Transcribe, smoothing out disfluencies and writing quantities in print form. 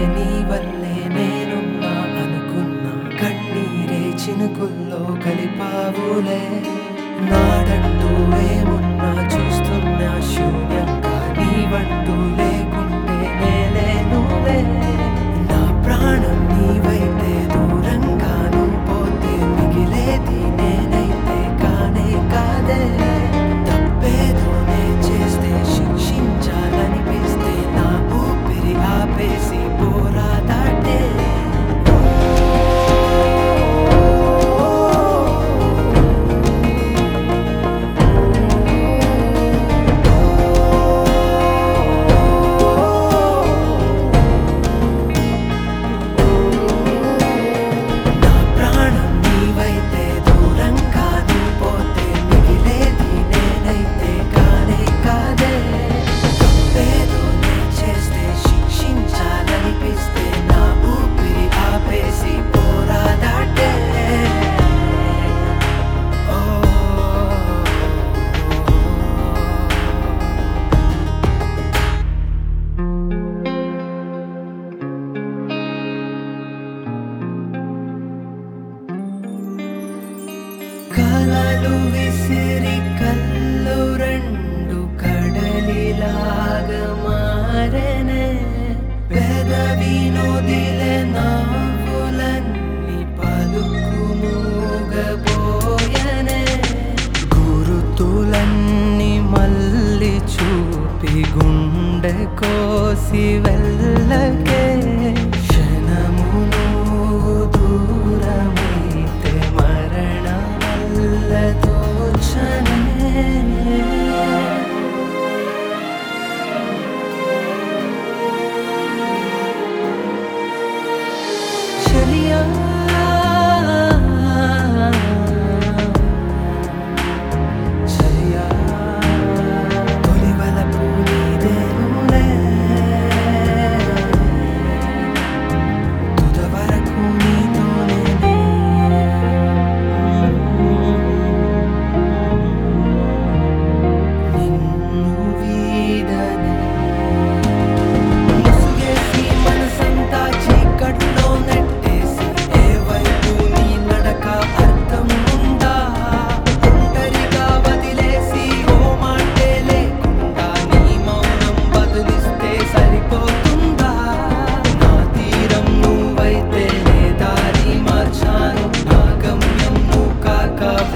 నీ వల్లే నేనున్నా అనుకున్నా కన్నీరే చినుకుల్లో కలిపావులే నాడంటూ ఏమున్నా చూస్తున్నా శూన్యంగా నీవంటూ లేకుంటే నేలేనులే నా ప్రాణం నీవైతే దూరంగా నువ్వు పోతే మిగిలేది నేనైతే కానే కాదే తప్పేదో నే చేస్తే శిక్షించాలనిపిస్తే నా ఊపిరి ఆపేసి పోరాదాటే నా ప్రాణం నీవైతే దూరంగా నువ్వు పోతే మిగిలేది నేనైతే కానే కాదే తప్పేదో నే చేస్తే శిక్షించాలనిపిస్తే నా ఊపిరి ఆపేసి పోరాదాటే కలలు విసిరి కళ్ళు రెండు కడలిలాగా మారెనే పెదవి నొదిలే నవ్వులన్నీ పలుకు మూగబోయనే గురుతులన్నీ మళ్ళీ చూపి గుండె కోసి వెళ్ళకే క్షణము నువ్వు దూరమైతే మరణమల్ల తోచనే చలియా చలియా తొలివలపు నీదేనులే తుదవరకు నీతోనే నిన్ను వీడనే ముసుగేసి మనసంతా చీకట్లో నెట్టేసి ఏ వైపు నీ నడక అర్థం ఉందా ఒంటరిగా వదిలేసి ఓ మాటే లేకుండా నీ మౌనం బదులిస్తే సరిపోతుందా నా తీరం నువ్వైతే నే దారి మార్చాను నా గమ్యం నువ్వు కాక